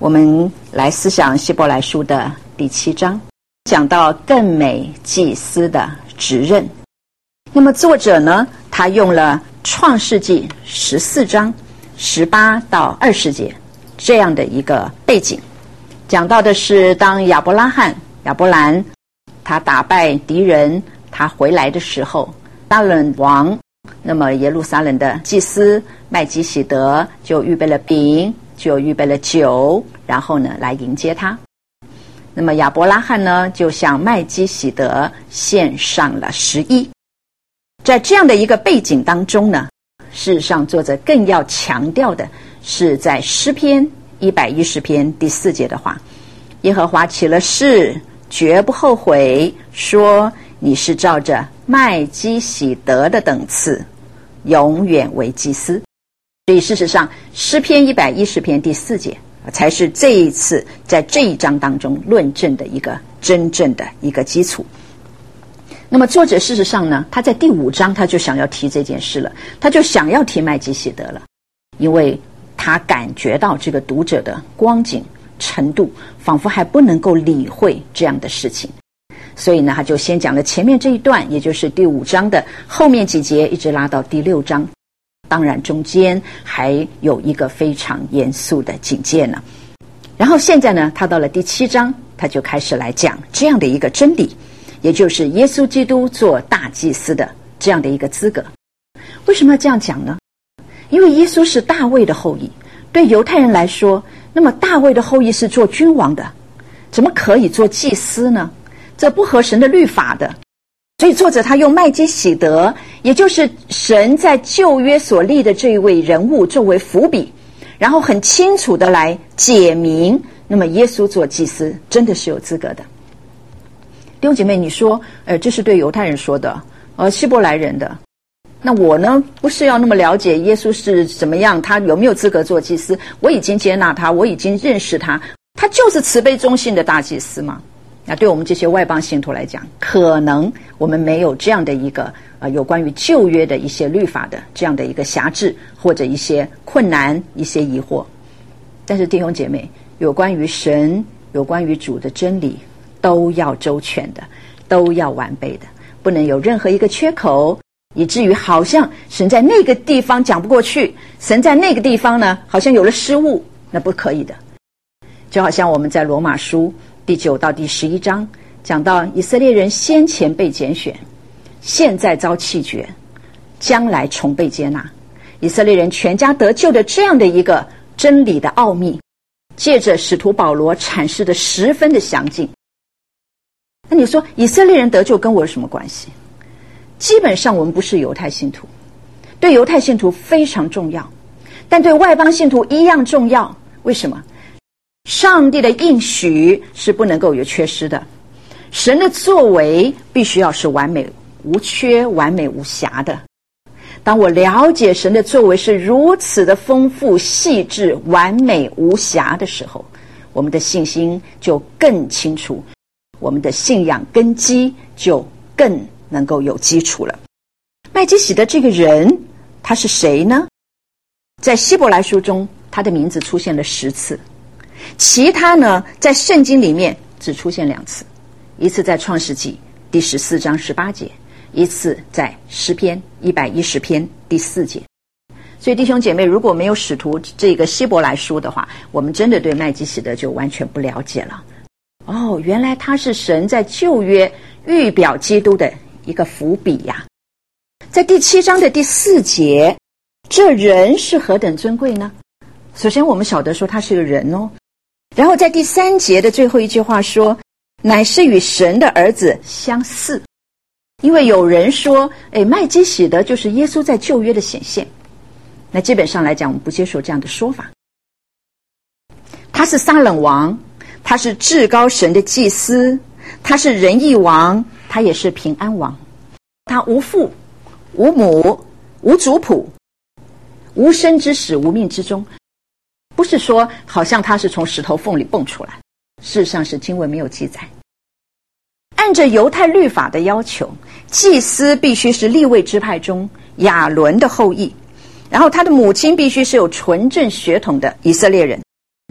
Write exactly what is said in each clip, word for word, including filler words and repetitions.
我们来思想希伯来书的第七章，讲到更美祭司的职任。那么作者呢，他用了创世纪十四章十八到二十节这样的一个背景，讲到的是当亚伯拉罕亚伯兰他打败敌人，他回来的时候，撒冷王，那么耶路撒冷的祭司麦基洗德就预备了饼，就预备了酒，然后呢来迎接他。那么亚伯拉罕呢就向麦基洗德献上了十一。在这样的一个背景当中呢，事实上作者更要强调的是在诗篇一百一十篇第四节的话，耶和华起了誓，绝不后悔，说你是照着麦基洗德的等次，永远为祭司。所以事实上诗篇一百一十篇第四节才是这一次在这一章当中论证的一个真正的一个基础。那么作者事实上呢，他在第五章他就想要提这件事了，他就想要提麦基洗德了，因为他感觉到这个读者的光景程度仿佛还不能够理会这样的事情，所以呢他就先讲了前面这一段，也就是第五章的后面几节一直拉到第六章，当然中间还有一个非常严肃的警戒呢。然后现在呢他到了第七章，他就开始来讲这样的一个真理，也就是耶稣基督做大祭司的这样的一个资格。为什么要这样讲呢？因为耶稣是大卫的后裔，对犹太人来说，那么大卫的后裔是做君王的，怎么可以做祭司呢？这不合神的律法的。所以作者他用麦基洗德，也就是神在旧约所立的这一位人物作为伏笔，然后很清楚的来解明，那么耶稣做祭司真的是有资格的。弟兄姐妹，你说呃，这是对犹太人说的，呃，希伯来人的，那我呢不是要那么了解耶稣是怎么样，他有没有资格做祭司，我已经接纳他，我已经认识他，他就是慈悲忠信的大祭司嘛。那对我们这些外邦信徒来讲，可能我们没有这样的一个呃有关于旧约的一些律法的这样的一个辖制，或者一些困难，一些疑惑。但是弟兄姐妹，有关于神，有关于主的真理，都要周全的，都要完备的，不能有任何一个缺口，以至于好像神在那个地方讲不过去，神在那个地方呢好像有了失误，那不可以的。就好像我们在罗马书第九到第十一章讲到以色列人先前被拣选，现在遭弃绝，将来重被接纳，以色列人全家得救的这样的一个真理的奥秘，借着使徒保罗阐释的十分的详尽。那你说以色列人得救跟我有什么关系？基本上我们不是犹太信徒，对犹太信徒非常重要，但对外邦信徒一样重要。为什么？上帝的应许是不能够有缺失的，神的作为必须要是完美无缺、完美无瑕的。当我了解神的作为是如此的丰富、细致、完美无瑕的时候，我们的信心就更清楚，我们的信仰根基就更能够有基础了。麦基洗德这个人他是谁呢？在希伯来书中他的名字出现了十次，其他呢在圣经里面只出现两次，一次在创世纪第十四章十八节，一次在诗篇一百一十篇第四节。所以弟兄姐妹，如果没有使徒这个希伯来书的话，我们真的对麦基洗德就完全不了解了。哦，原来他是神在旧约预表基督的一个伏笔呀。在第七章的第四节，这人是何等尊贵呢？首先我们晓得说他是个人哦，然后在第三节的最后一句话说，乃是与神的儿子相似。因为有人说诶，麦基洗德就是耶稣在旧约的显现，那基本上来讲我们不接受这样的说法。他是撒冷王，他是至高神的祭司，他是仁义王，他也是平安王。他无父无母无族谱，无生之始无命之终，不是说好像他是从石头缝里蹦出来，事实上是经文没有记载。按照犹太律法的要求，祭司必须是利未支派中亚伦的后裔，然后他的母亲必须是有纯正血统的以色列人。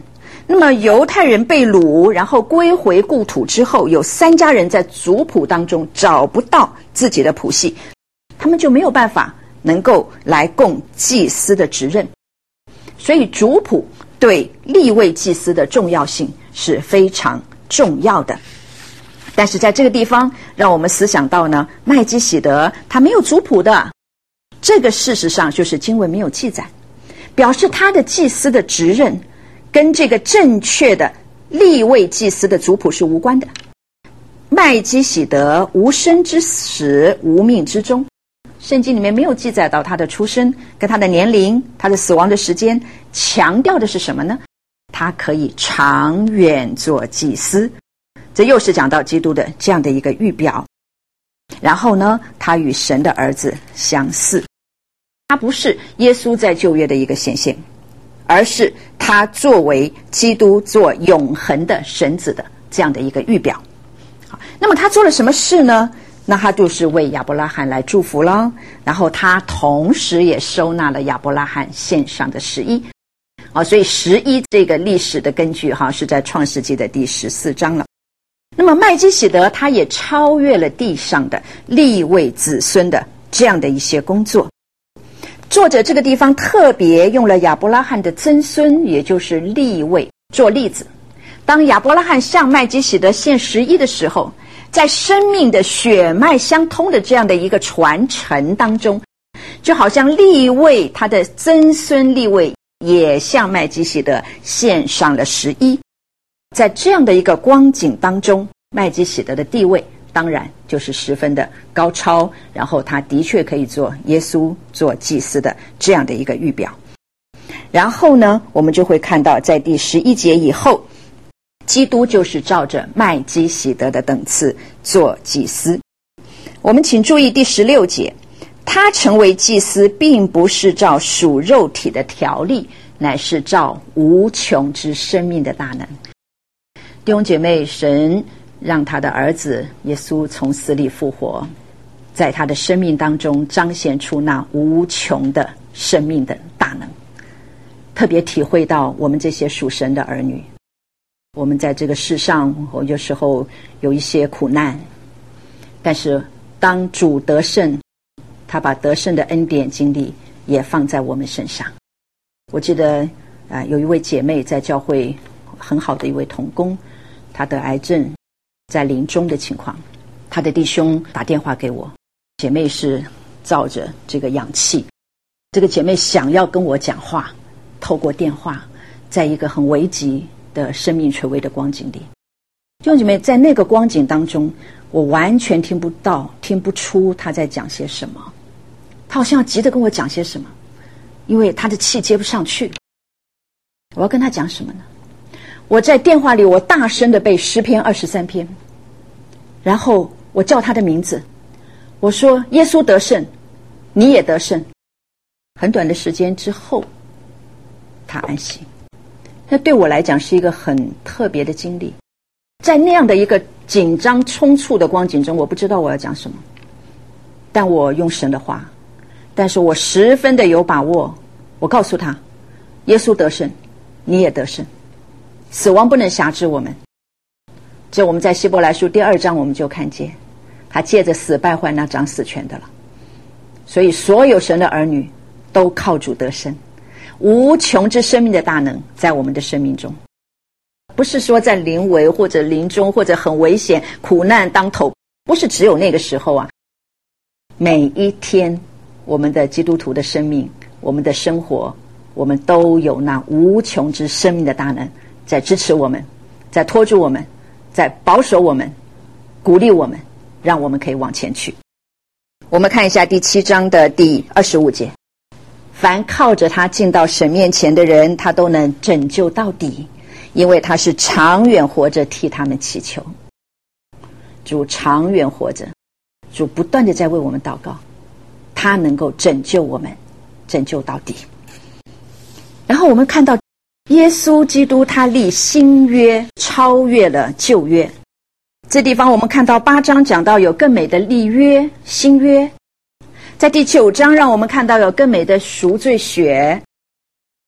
那么犹太人被掳，然后归回故土之后，有三家人在族谱当中找不到自己的谱系，他们就没有办法能够来供祭司的职任。所以族谱对利未祭司的重要性是非常重要的。但是在这个地方让我们思想到呢，麦基洗德他没有族谱的，这个事实上就是经文没有记载，表示他的祭司的职任跟这个正确的利未祭司的族谱是无关的。麦基洗德无生之始，无命之终，圣经里面没有记载到他的出生跟他的年龄，他的死亡的时间，强调的是什么呢？他可以长远做祭司，这又是讲到基督的这样的一个预表。然后呢，他与神的儿子相似，他不是耶稣在旧约的一个显现，而是他作为基督做永恒的神子的这样的一个预表。好，那么他做了什么事呢？那他就是为亚伯拉罕来祝福了，然后他同时也收纳了亚伯拉罕献上的十一。啊，所以十一这个历史的根据哈是在创世纪的第十四章了。那么麦基洗德他也超越了地上的利未子孙的这样的一些工作。作者这个地方特别用了亚伯拉罕的曾孙，也就是利未做例子。当亚伯拉罕向麦基洗德献十一的时候，在生命的血脉相通的这样的一个传承当中，就好像利未他的曾孙利未也向麦基洗德献上了十一。在这样的一个光景当中，麦基洗德的地位当然就是十分的高超，然后他的确可以做耶稣做祭司的这样的一个预表。然后呢，我们就会看到在第十一节以后，基督就是照着麦基洗德的等次做祭司。我们请注意第十六节，他成为祭司并不是照属肉体的条例，乃是照无穷之生命的大能。弟兄姐妹，神让他的儿子耶稣从死里复活，在他的生命当中彰显出那无穷的生命的大能，特别体会到我们这些属神的儿女，我们在这个世上我有时候有一些苦难，但是当主得胜，他把得胜的恩典经历也放在我们身上。我记得、呃、有一位姐妹在教会很好的一位同工，她得癌症在临终的情况，她的弟兄打电话给我，姐妹是照着这个氧气，这个姐妹想要跟我讲话，透过电话，在一个很危急的生命垂危的光景里，弟兄姐妹，在那个光景当中，我完全听不到听不出她在讲些什么，她好像要急着跟我讲些什么，因为她的气接不上去。我要跟她讲什么呢？我在电话里我大声的背诗篇二十三篇，然后我叫她的名字，我说耶稣得胜，你也得胜。很短的时间之后，她安息。那对我来讲是一个很特别的经历，在那样的一个紧张冲促的光景中，我不知道我要讲什么，但我用神的话，但是我十分的有把握，我告诉他耶稣得胜，你也得胜，死亡不能辖制我们。这我们在希伯来书第二章我们就看见，他借着死败坏那掌死权的了。所以所有神的儿女都靠主得胜，无穷之生命的大能在我们的生命中，不是说在临危或者临终或者很危险苦难当头，不是只有那个时候啊。每一天我们的基督徒的生命，我们的生活，我们都有那无穷之生命的大能在支持我们，在拖住我们，在保守我们，鼓励我们，让我们可以往前去。我们看一下第七章的第二十五节，凡靠着他进到神面前的人，他都能拯救到底，因为他是长远活着替他们祈求。主长远活着，主不断的在为我们祷告，他能够拯救我们，拯救到底。然后我们看到耶稣基督他立新约，超越了旧约。这地方我们看到八章讲到有更美的立约新约，在第九章让我们看到有更美的赎罪血，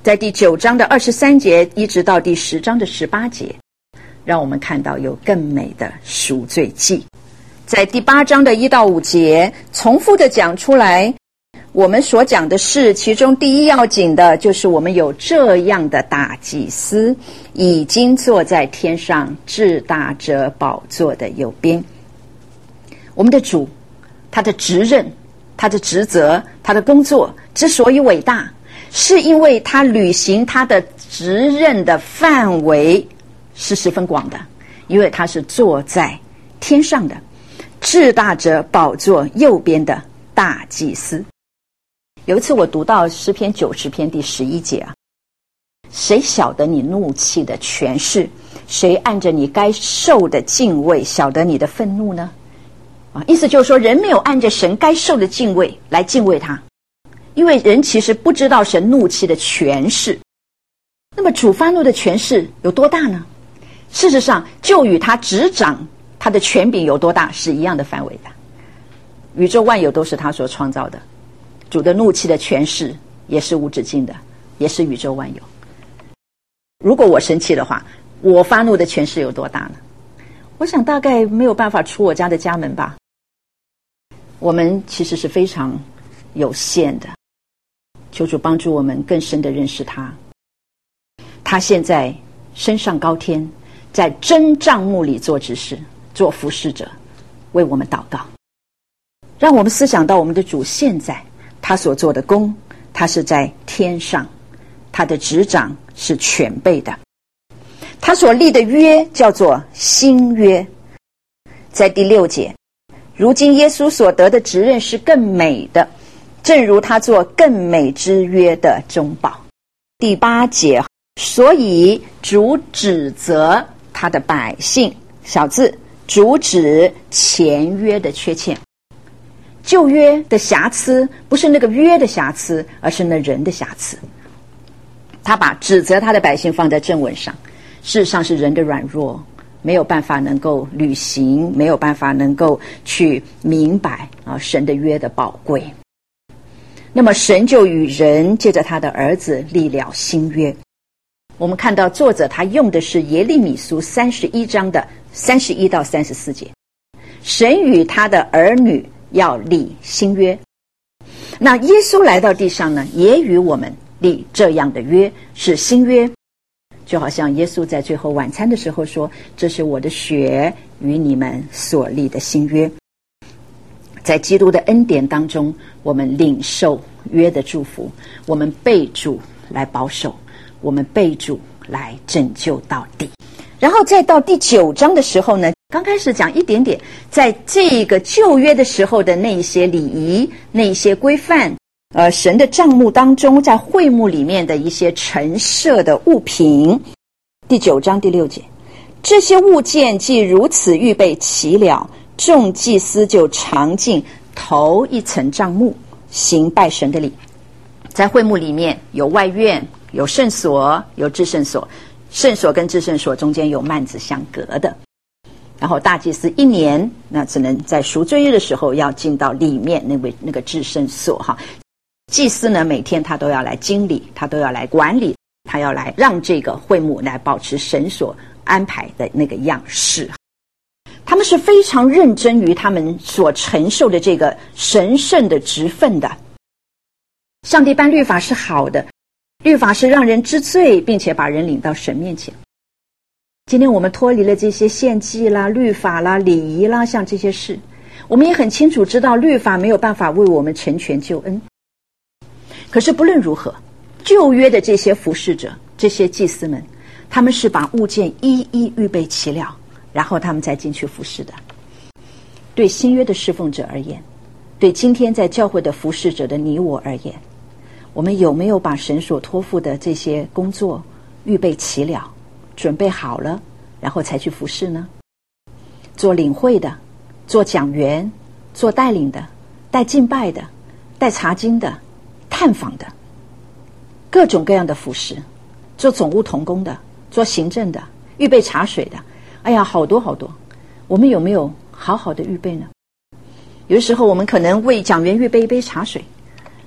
在第九章的二十三节一直到第十章的十八节，让我们看到有更美的赎罪祭。在第八章的一到五节重复的讲出来，我们所讲的是其中第一要紧的，就是我们有这样的大祭司，已经坐在天上至大者宝座的右边。我们的主，他的职任，他的职责，他的工作之所以伟大，是因为他履行他的职任的范围是十分广的，因为他是坐在天上的至大者宝座右边的大祭司。有一次我读到诗篇九十篇第十一节啊，谁晓得你怒气的权势？谁按着你该受的敬畏晓得你的愤怒呢？啊，意思就是说，人没有按着神该受的敬畏来敬畏他，因为人其实不知道神怒气的权势。那么主发怒的权势有多大呢？事实上，就与他执掌他的权柄有多大是一样的范围的。宇宙万有都是他所创造的，主的怒气的权势也是无止境的，也是宇宙万有。如果我生气的话，我发怒的权势有多大呢？我想大概没有办法出我家的家门吧。我们其实是非常有限的，求主帮助我们更深的认识他。他现在升上高天，在真帐幕里做执事，做服侍者，为我们祷告。让我们思想到我们的主现在他所做的工，他是在天上，他的执掌是全备的，他所立的约叫做新约。在第六节，如今耶稣所得的职任是更美的，正如他做更美之约的中保。第八节，所以主指责他的百姓，小字，主指前约的缺欠。旧约的瑕疵不是那个约的瑕疵，而是那人的瑕疵。他把指责他的百姓放在正文上，事实上是人的软弱，没有办法能够履行，没有办法能够去明白啊神的约的宝贵。那么神就与人借着他的儿子立了新约。我们看到作者他用的是耶利米书三十一章的三十一到三十四节，神与他的儿女要立新约。那耶稣来到地上呢，也与我们立这样的约，是新约。就好像耶稣在最后晚餐的时候说，这是我的血，与你们所立的新约。在基督的恩典当中，我们领受约的祝福，我们被主来保守，我们被主来拯救到底。然后再到第九章的时候呢，刚开始讲一点点在这个旧约的时候的那一些礼仪，那一些规范，呃，神的帐幕当中，在会幕里面的一些陈设的物品。第九章第六节，这些物件既如此预备齐了，众祭司就常进头一层帐幕，行拜神的礼。在会幕里面有外院，有圣所，有至圣所，圣所跟至圣所中间有幔子相隔的。然后大祭司一年那只能在赎罪日的时候要进到里面那位那个至圣所哈。祭司呢，每天他都要来经理，他都要来管理，他要来让这个会幕来保持神所安排的那个样式。他们是非常认真于他们所承受的这个神圣的职分的。上帝颁律法是好的，律法是让人知罪，并且把人领到神面前。今天我们脱离了这些献祭啦、律法啦、礼仪啦，像这些事，我们也很清楚知道律法没有办法为我们成全救恩。可是不论如何，旧约的这些服侍者，这些祭司们，他们是把物件一一预备齐了，然后他们再进去服侍的。对新约的侍奉者而言，对今天在教会的服侍者的你我而言，我们有没有把神所托付的这些工作预备齐了，准备好了，然后才去服侍呢？做领会的，做讲员，做带领的，带敬拜的，带查经的，探访的，各种各样的服侍，做总务同工的，做行政的，预备茶水的，哎呀，好多好多。我们有没有好好的预备呢？有的时候我们可能为讲员预备一杯茶水，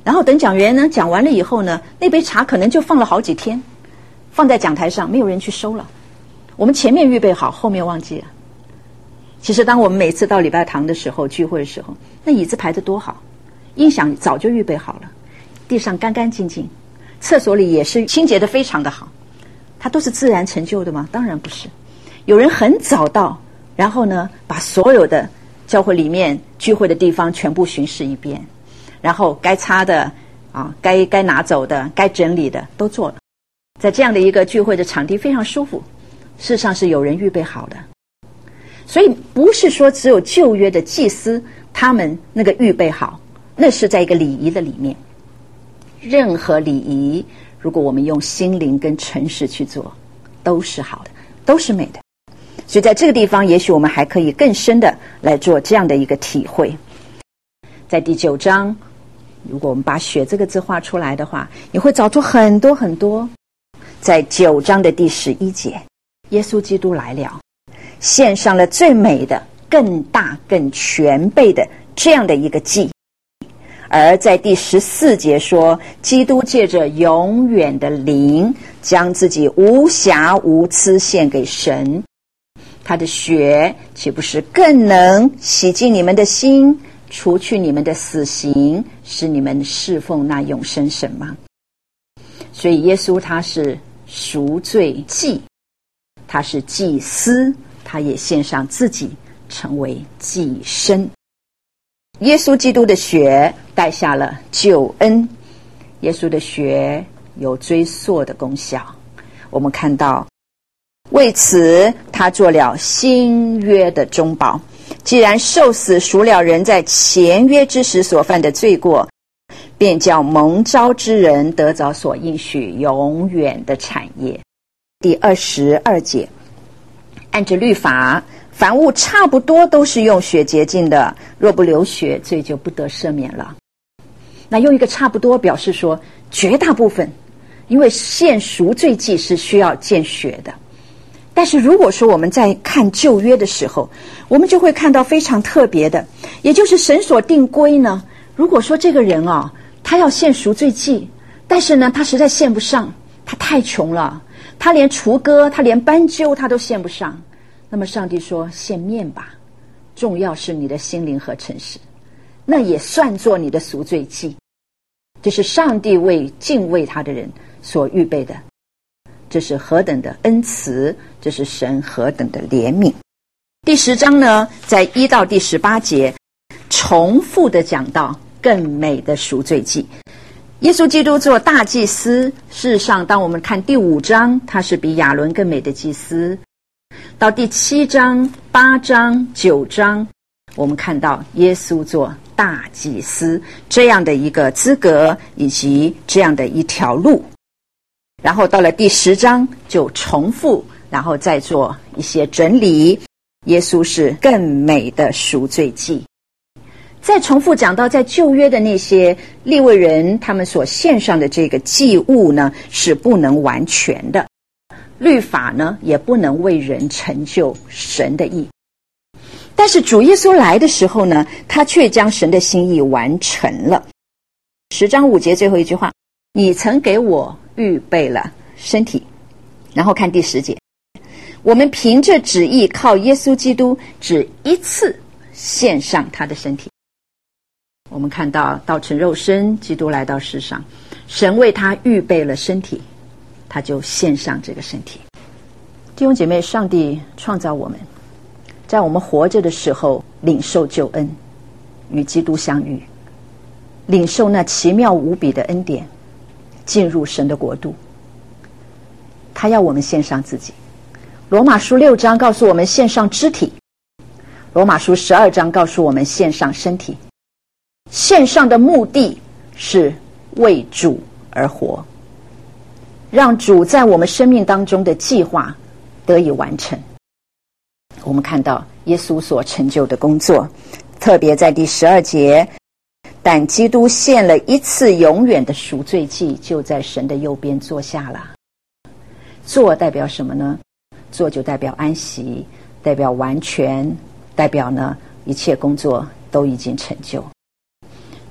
然后等讲员呢讲完了以后呢，那杯茶可能就放了好几天，放在讲台上，没有人去收了。我们前面预备好，后面忘记了。其实当我们每次到礼拜堂的时候，聚会的时候，那椅子排得多好，音响早就预备好了，地上干干净净，厕所里也是清洁得非常的好。它都是自然成就的吗？当然不是。有人很早到，然后呢把所有的教会里面聚会的地方全部巡视一遍，然后该擦的啊，该该拿走的，该整理的都做了。在这样的一个聚会的场地非常舒服，事实上是有人预备好的。所以不是说只有旧约的祭司他们那个预备好，那是在一个礼仪的里面。任何礼仪如果我们用心灵跟诚实去做，都是好的，都是美的。所以在这个地方也许我们还可以更深的来做这样的一个体会。在第九章，如果我们把血这个字画出来的话，你会找出很多很多。在九章的第十一节，耶稣基督来了，献上了最美的、更大、更全备的这样的一个祭。而在第十四节说，基督借着永远的灵，将自己无瑕无疵献给神，他的血岂不是更能洗净你们的心，除去你们的死刑，使你们侍奉那永生神吗？所以耶稣他是赎罪祭，他是祭司，他也献上自己成为祭牲。耶稣基督的血带下了救恩，耶稣的血有追溯的功效。我们看到为此他做了新约的中保，既然受死赎了人在前约之时所犯的罪过，便叫蒙召之人得着所应许永远的产业。第二十二节，按着律法，凡物差不多都是用血洁净的，若不流血，罪就不得赦免了。那用一个差不多表示说绝大部分，因为献赎罪祭是需要见血的。但是如果说我们在看旧约的时候，我们就会看到非常特别的，也就是神所定规呢，如果说这个人啊，他要献赎罪祭，但是呢他实在献不上，他太穷了，他连除割，他连斑鸠他都献不上，那么上帝说献面吧，重要是你的心灵和诚实，那也算作你的赎罪祭。这是上帝为敬畏他的人所预备的，这是何等的恩慈，这是神何等的怜悯。第十章呢，在一到第十八节重复的讲到更美的赎罪祭。耶稣基督做大祭司，事实上当我们看第五章，他是比亚伦更美的祭司。到第七章、八章、九章，我们看到耶稣做大祭司这样的一个资格以及这样的一条路。然后到了第十章就重复，然后再做一些整理。耶稣是更美的赎罪祭。再重复讲到在旧约的那些利未人他们所献上的这个祭物呢，是不能完全的，律法呢也不能为人成就神的义。但是主耶稣来的时候呢，他却将神的心意完成了。十章五节最后一句话，你曾给我预备了身体。然后看第十节，我们凭着旨意靠耶稣基督只一次献上他的身体。我们看到道成肉身，基督来到世上，神为他预备了身体，他就献上这个身体。弟兄姐妹，上帝创造我们，在我们活着的时候领受救恩，与基督相遇，领受那奇妙无比的恩典，进入神的国度。他要我们献上自己。罗马书六章告诉我们献上肢体，罗马书十二章告诉我们献上身体。献上的目的是为主而活，让主在我们生命当中的计划得以完成。我们看到耶稣所成就的工作，特别在第十二节，但基督献了一次永远的赎罪祭，就在神的右边坐下了。坐代表什么呢？坐就代表安息，代表完全，代表呢一切工作都已经成就。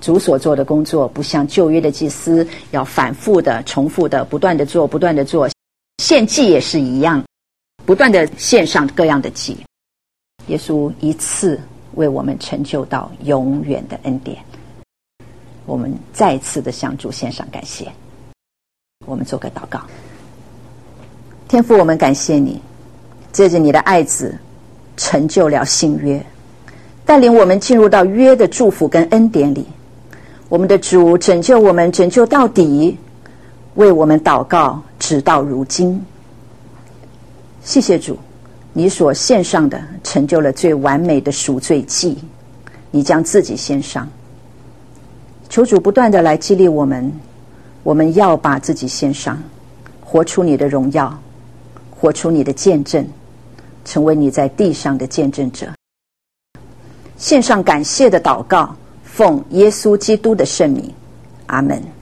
主所做的工作不像旧约的祭司要反复的、重复的、不断的做、不断的做，献祭也是一样，不断的献上各样的祭。耶稣一次为我们成就到永远的恩典，我们再次的向主献上感谢。我们做个祷告。天父，我们感谢你，借着你的爱子成就了新约，带领我们进入到约的祝福跟恩典里。我们的主拯救我们，拯救到底，为我们祷告直到如今。谢谢主，你所献上的成就了最完美的赎罪祭，你将自己献上。求主不断的来激励我们，我们要把自己献上，活出你的荣耀，活出你的见证，成为你在地上的见证者。献上感谢的祷告，奉耶稣基督的圣名，阿们。